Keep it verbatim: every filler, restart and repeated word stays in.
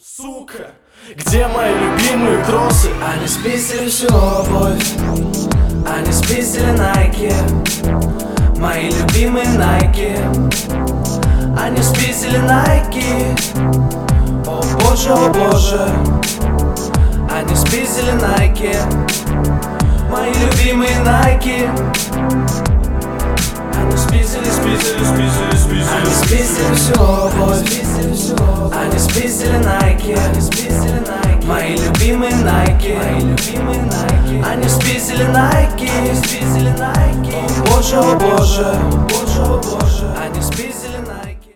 Сука, где мои любимые кроссы? Они спиздили всю обувь, они спиздили Nike, мои любимые Nike. Они спиздили Nike, о боже, о боже. Они спиздили Nike, мои любимые Nike. Они спиздили, спиздили, спиздили, спиздили. Они спиздили всю обувь, они спиздили Nike, мои любимые Nike. Они спиздили Nike, о боже, о боже.